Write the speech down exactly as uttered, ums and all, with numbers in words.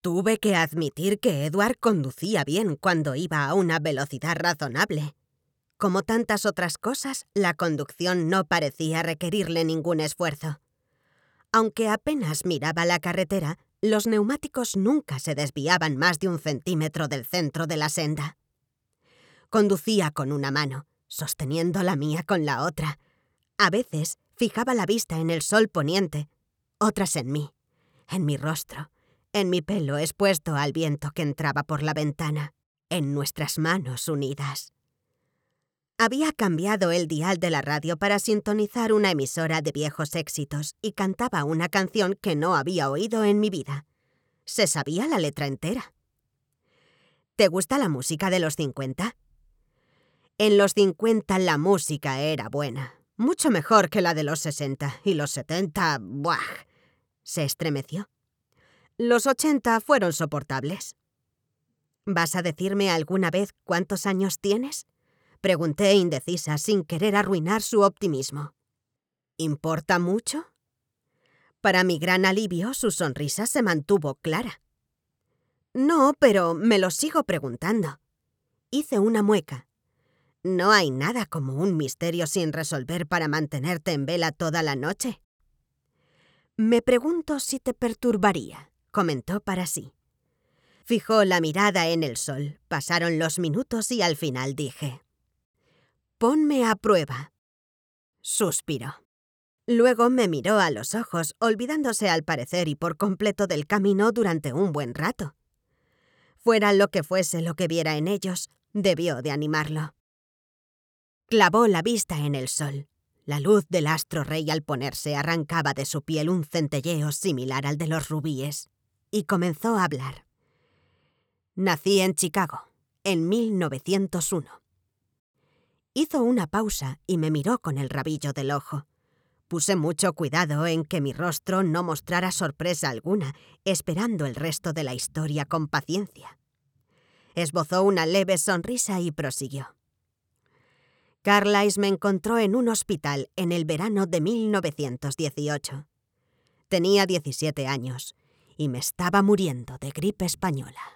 Tuve que admitir que Edward conducía bien cuando iba a una velocidad razonable. Como tantas otras cosas, la conducción no parecía requerirle ningún esfuerzo. Aunque apenas miraba la carretera, los neumáticos nunca se desviaban más de un centímetro del centro de la senda. Conducía con una mano, sosteniendo la mía con la otra. A veces fijaba la vista en el sol poniente, otras en mí, en mi rostro, en mi pelo expuesto al viento que entraba por la ventana, en nuestras manos unidas. Había cambiado el dial de la radio para sintonizar una emisora de viejos éxitos y cantaba una canción que no había oído en mi vida. Se sabía la letra entera. ¿Te gusta la música de los cincuenta? En los cincuenta la música era buena, mucho mejor que la de los sesenta, y los setenta, ¡buah!, se estremeció. Los ochenta fueron soportables. ¿Vas a decirme alguna vez cuántos años tienes?, pregunté indecisa, sin querer arruinar su optimismo. ¿Importa mucho? Para mi gran alivio, su sonrisa se mantuvo clara. No, pero me lo sigo preguntando. Hice una mueca. No hay nada como un misterio sin resolver para mantenerte en vela toda la noche. Me pregunto si te perturbaría, comentó para sí. Fijó la mirada en el sol. Pasaron los minutos y al final dije: «Ponme a prueba». Suspiró. Luego me miró a los ojos, olvidándose al parecer y por completo del camino durante un buen rato. Fuera lo que fuese lo que viera en ellos, debió de animarlo. Clavó la vista en el sol. La luz del astro rey al ponerse arrancaba de su piel un centelleo similar al de los rubíes, y comenzó a hablar. Nací en Chicago, en mil novecientos uno. Hizo una pausa y me miró con el rabillo del ojo. Puse mucho cuidado en que mi rostro no mostrara sorpresa alguna, esperando el resto de la historia con paciencia. Esbozó una leve sonrisa y prosiguió. Carlisle me encontró en un hospital en el verano de mil novecientos dieciocho. Tenía diecisiete años y me estaba muriendo de gripe española.